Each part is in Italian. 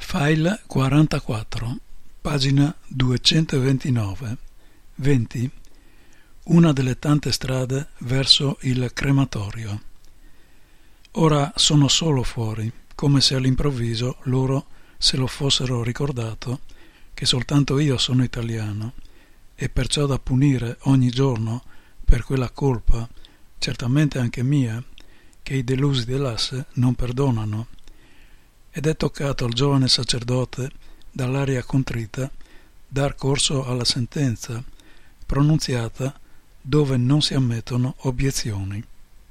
File 44, pagina 229, 20. Una delle tante strade verso il crematorio. Ora sono solo fuori, come se all'improvviso loro se lo fossero ricordato che soltanto io sono italiano e perciò da punire ogni giorno per quella colpa, certamente anche mia, che i delusi dell'asse non perdonano. Ed è toccato al giovane sacerdote, dall'aria contrita, dar corso alla sentenza, pronunziata dove non si ammettono obiezioni.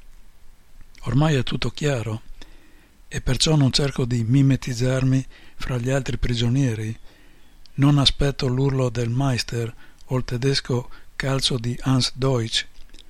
Ormai è tutto chiaro, e perciò non cerco di mimetizzarmi fra gli altri prigionieri, non aspetto l'urlo del Meister o il tedesco calzo di Hans Deutsch.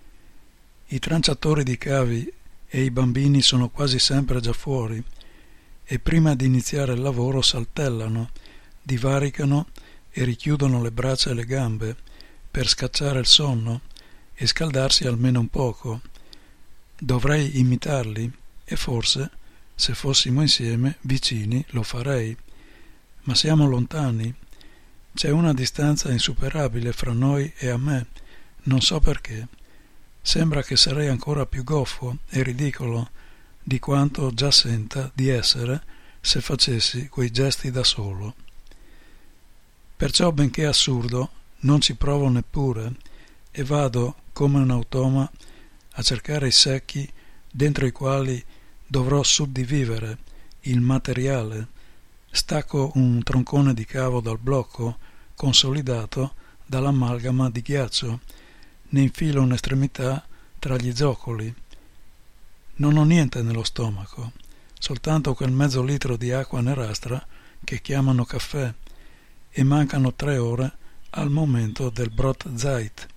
I tranciatori di cavi e i bambini sono quasi sempre già fuori, e prima di iniziare il lavoro saltellano, divaricano e richiudono le braccia e le gambe per scacciare il sonno e scaldarsi almeno un poco. Dovrei imitarli e forse, se fossimo insieme, vicini, lo farei. Ma siamo lontani. C'è una distanza insuperabile fra noi e a me, non so perché. Sembra che sarei ancora più goffo e ridicolo di quanto già senta di essere se facessi quei gesti da solo. Perciò, benché assurdo, non ci provo neppure e vado come un automa a cercare i secchi dentro i quali dovrò suddivivere il materiale. Stacco un troncone di cavo dal blocco consolidato dall'amalgama di ghiaccio, ne infilo un'estremità tra gli zoccoli. Non ho niente nello stomaco, soltanto quel mezzo litro di acqua nerastra che chiamano caffè, e mancano 3 ore al momento del Brotzeit.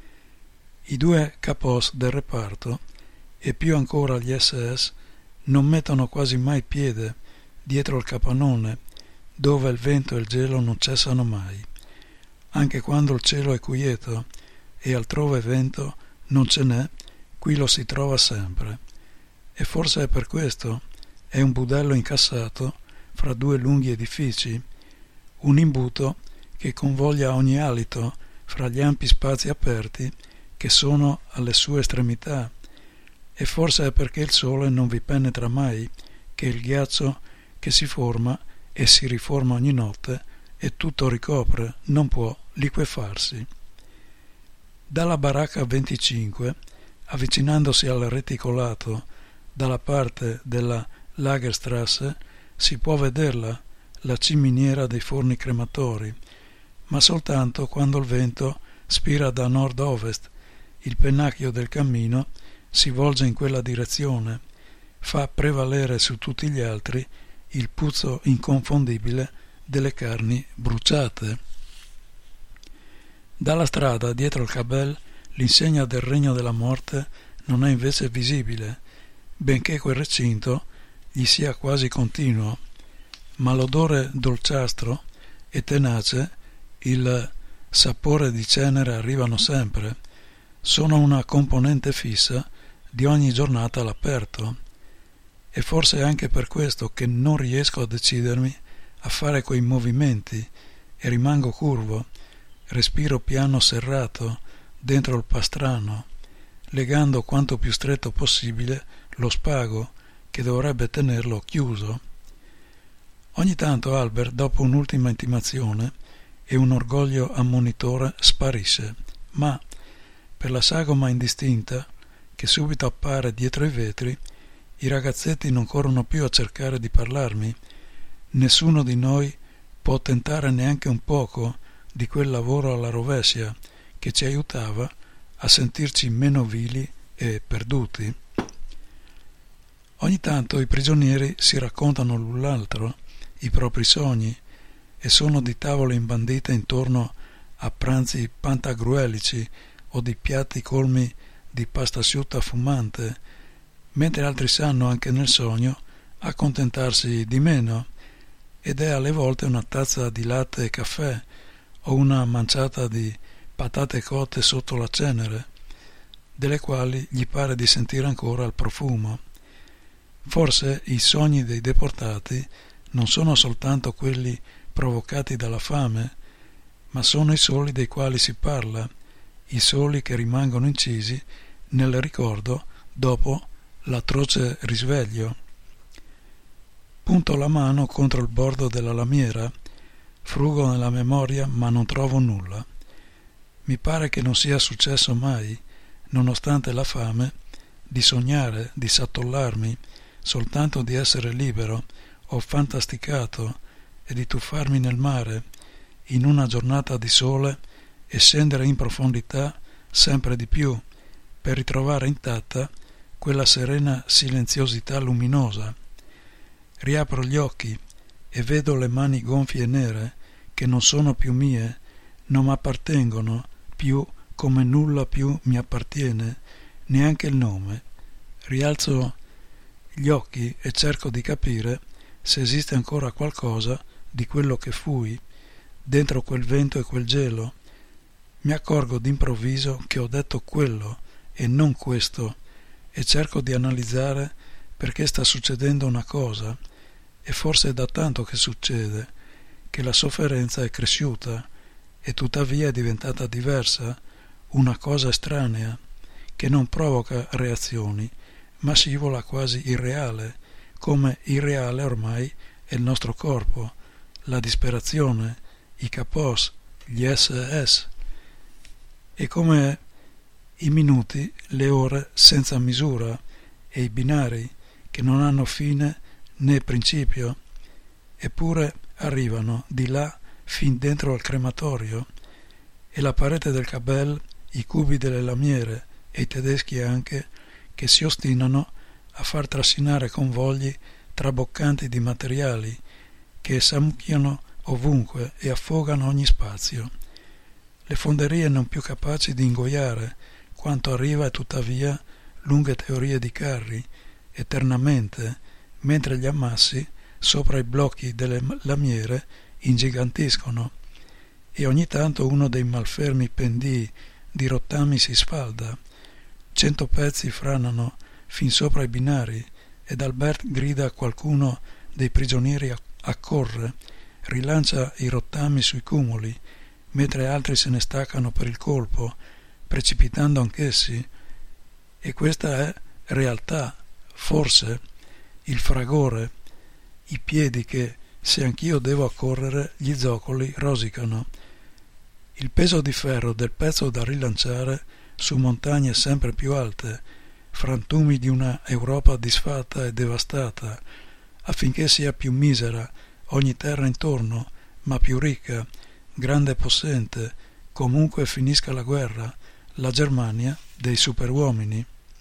I 2 capos del reparto, e più ancora gli SS, non mettono quasi mai piede dietro il capannone, dove il vento e il gelo non cessano mai. Anche quando il cielo è quieto e altrove vento non ce n'è, qui lo si trova sempre. E forse è per questo, è un budello incassato fra 2 lunghi edifici, un imbuto che convoglia ogni alito fra gli ampi spazi aperti che sono alle sue estremità, e forse è perché il sole non vi penetra mai, che il ghiaccio che si forma e si riforma ogni notte e tutto ricopre non può liquefarsi. Dalla baracca 25, avvicinandosi al reticolato dalla parte della Lagerstrasse, si può vederla, la ciminiera dei forni crematori, ma soltanto quando il vento spira da nord-ovest. Il pennacchio del cammino si volge in quella direzione, fa prevalere su tutti gli altri il puzzo inconfondibile delle carni bruciate. Dalla strada, dietro il Cabel, l'insegna del Regno della Morte non è invece visibile, benché quel recinto gli sia quasi continuo, ma l'odore dolciastro e tenace, il sapore di cenere arrivano sempre, sono una componente fissa di ogni giornata all'aperto, e forse è anche per questo che non riesco a decidermi a fare quei movimenti e rimango curvo, respiro piano serrato dentro il pastrano, legando quanto più stretto possibile lo spago che dovrebbe tenerlo chiuso. Ogni tanto Albert, dopo un'ultima intimazione e un orgoglio ammonitore, sparisce, ma per la sagoma indistinta che subito appare dietro i vetri, i ragazzetti non corrono più a cercare di parlarmi. Nessuno di noi può tentare neanche un poco di quel lavoro alla rovescia che ci aiutava a sentirci meno vili e perduti. Ogni tanto i prigionieri si raccontano l'un l'altro i propri sogni e sono di tavole imbandite intorno a pranzi pantagruelici o di piatti colmi di pasta asciutta fumante, mentre altri sanno anche nel sogno accontentarsi di meno, ed è alle volte una tazza di latte e caffè o una manciata di patate cotte sotto la cenere, delle quali gli pare di sentire ancora il profumo. Forse i sogni dei deportati non sono soltanto quelli provocati dalla fame, ma sono i soli dei quali si parla, i soli che rimangono incisi nel ricordo dopo l'atroce risveglio. Punto la mano contro il bordo della lamiera, frugo nella memoria ma non trovo nulla. Mi pare che non sia successo mai, nonostante la fame, di sognare, di s'attollarmi, soltanto di essere libero. Ho fantasticato e di tuffarmi nel mare in una giornata di sole e scendere in profondità sempre di più per ritrovare intatta quella serena silenziosità luminosa. Riapro gli occhi e vedo le mani gonfie e nere che non sono più mie, non m'appartengono più come nulla più mi appartiene, neanche il nome. Rialzo gli occhi e cerco di capire se esiste ancora qualcosa di quello che fui, dentro quel vento e quel gelo. Mi accorgo d'improvviso che ho detto quello e non questo, e cerco di analizzare perché sta succedendo una cosa, e forse è da tanto che succede, che la sofferenza è cresciuta, e tuttavia è diventata diversa, una cosa estranea, che non provoca reazioni, ma scivola quasi irreale, come irreale ormai è il nostro corpo, la disperazione, i capos, gli SS, e come i minuti, le ore senza misura e i binari che non hanno fine né principio, eppure arrivano di là fin dentro al crematorio, e la parete del Cabel, i cubi delle lamiere e i tedeschi anche, che si ostinano a far trascinare convogli traboccanti di materiali che s'ammucchiano ovunque e affogano ogni spazio. Le fonderie non più capaci di ingoiare quanto arriva, e tuttavia lunghe teorie di carri, eternamente, mentre gli ammassi sopra i blocchi delle lamiere ingigantiscono, e ogni tanto uno dei malfermi pendii di rottami si sfalda, 100 pezzi franano fin sopra i binari, ed Albert grida a qualcuno dei prigionieri accorre, rilancia i rottami sui cumuli, mentre altri se ne staccano per il colpo, precipitando anch'essi. E questa è realtà, forse, il fragore, i piedi che, se anch'io devo accorrere, gli zoccoli rosicano. Il peso di ferro del pezzo da rilanciare su montagne sempre più alte, frantumi di una Europa disfatta e devastata, affinché sia più misera ogni terra intorno, ma più ricca, grande e possente, comunque finisca la guerra, la Germania dei superuomini.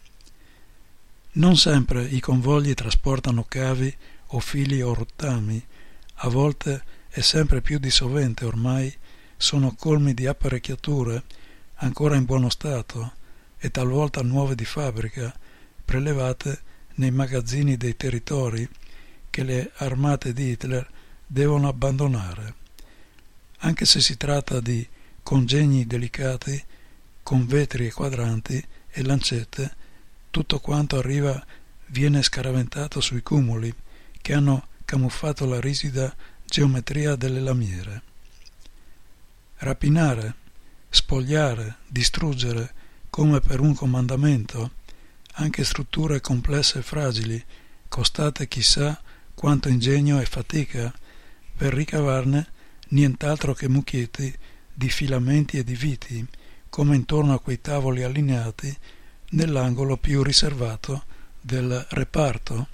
Non sempre i convogli trasportano cavi o fili o rottami, a volte e sempre più di sovente ormai sono colmi di apparecchiature ancora in buono stato e talvolta nuove di fabbrica, prelevate nei magazzini dei territori che le armate di Hitler devono abbandonare. Anche se si tratta di congegni delicati con vetri e quadranti e lancette, tutto quanto arriva viene scaraventato sui cumuli che hanno camuffato la risida geometria delle lamiere. Rapinare, spogliare, distruggere, come per un comandamento, anche strutture complesse e fragili, costate chissà quanto ingegno e fatica, per ricavarne nient'altro che mucchietti di filamenti e di viti, come intorno a quei tavoli allineati nell'angolo più riservato del reparto.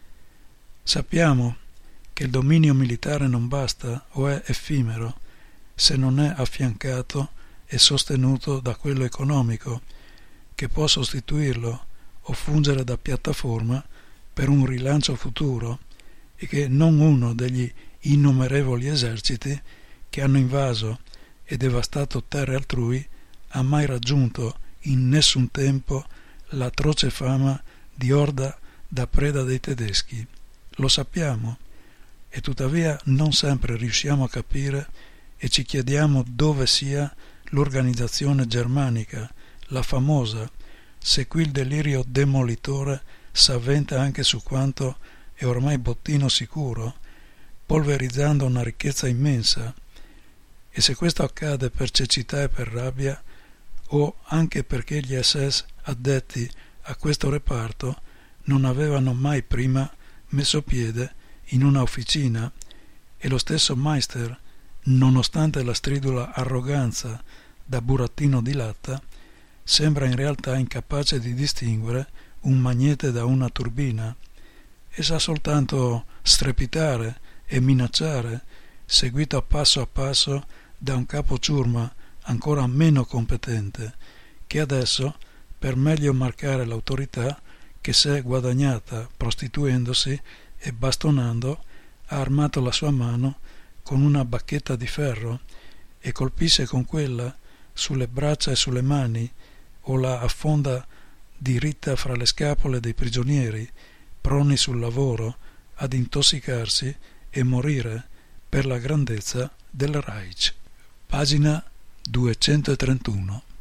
Sappiamo che il dominio militare non basta o è effimero se non è affiancato e sostenuto da quello economico, che può sostituirlo o fungere da piattaforma per un rilancio futuro, e che non uno degli innumerevoli eserciti che hanno invaso e devastato terre altrui ha mai raggiunto in nessun tempo l'atroce fama di orda da preda dei tedeschi. Lo sappiamo, e tuttavia non sempre riusciamo a capire e ci chiediamo dove sia l'organizzazione germanica, la famosa, se qui il delirio demolitore s'avventa anche su quanto è ormai bottino sicuro, polverizzando una ricchezza immensa, e se questo accade per cecità e per rabbia, o anche perché gli SS addetti a questo reparto non avevano mai prima messo piede in una officina, e lo stesso Meister, nonostante la stridula arroganza da burattino di latta, sembra in realtà incapace di distinguere un magnete da una turbina, e sa soltanto strepitare e minacciare, seguito a passo da un capo ciurma ancora meno competente, che adesso, per meglio marcare l'autorità che s'è guadagnata prostituendosi e bastonando, ha armato la sua mano con una bacchetta di ferro e colpisce con quella sulle braccia e sulle mani, o la affonda diritta fra le scapole dei prigionieri proni sul lavoro ad intossicarsi e morire per la grandezza del Reich. Pagina 231.